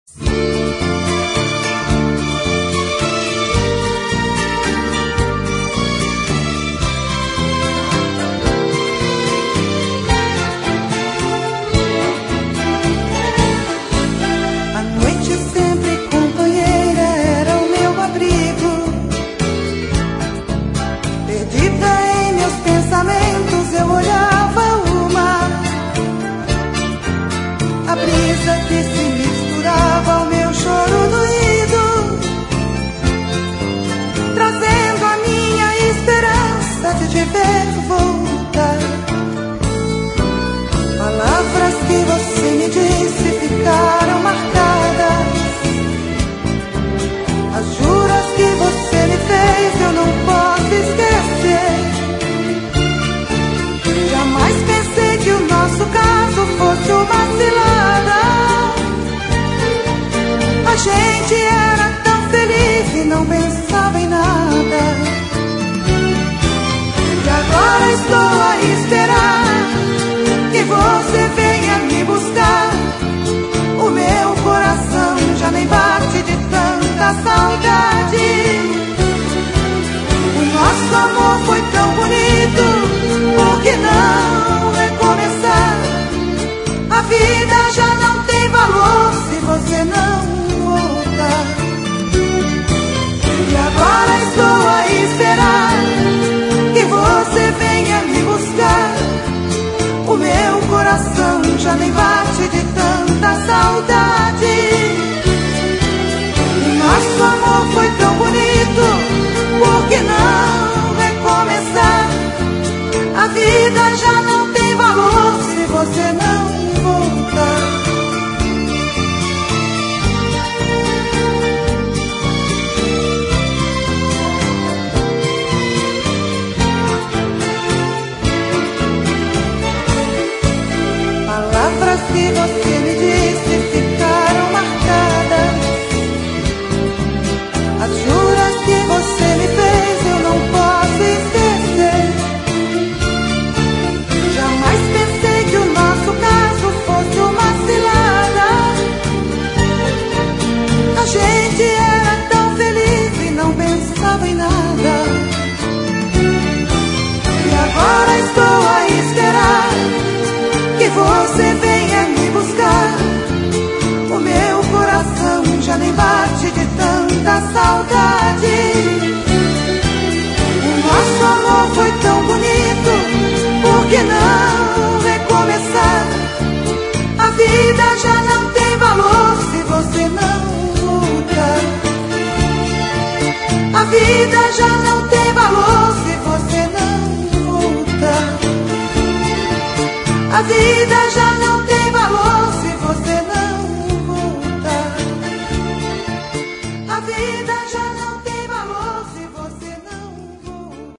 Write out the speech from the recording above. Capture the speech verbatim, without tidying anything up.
Eu olhava o mar, a brisa que se misturava ao meu choro doído, trazendo a minha esperança de te ver voltar. Palavras que você me disse ficaram marcadas, as juras que você me fez eu não posso esquecer. Jamais pensei que o nosso caso fosse uma cilada. A gente era tão feliz e não pensava em nada. E agora estou a esperar que você venha me buscar. O meu coração já nem bate de tanta saudade. O nosso amor foi tão bonito, por que não recomeçar? A vida já não tem valor se você não voltar. E agora estou a esperar que você venha me buscar. O meu coração já nem bate de tanta saudade. O nosso amor foi tão bonito, por que não recomeçar? A vida já não tem valor se você não voltar. Palavras que você me disse ficaram marcadas, as juras que você me fez eu não posso esquecer. Jamais pensei que o nosso caso fosse uma cilada. A gente era tão feliz e não pensava em nada. E agora estou a esperar que você venha me buscar. O meu coração já nem bate de tanta saudade. O nosso amor foi tão bonito, por que não recomeçar? A vida já não tem valor se você não voltar. A vida já não tem valor se você não voltar. A vida já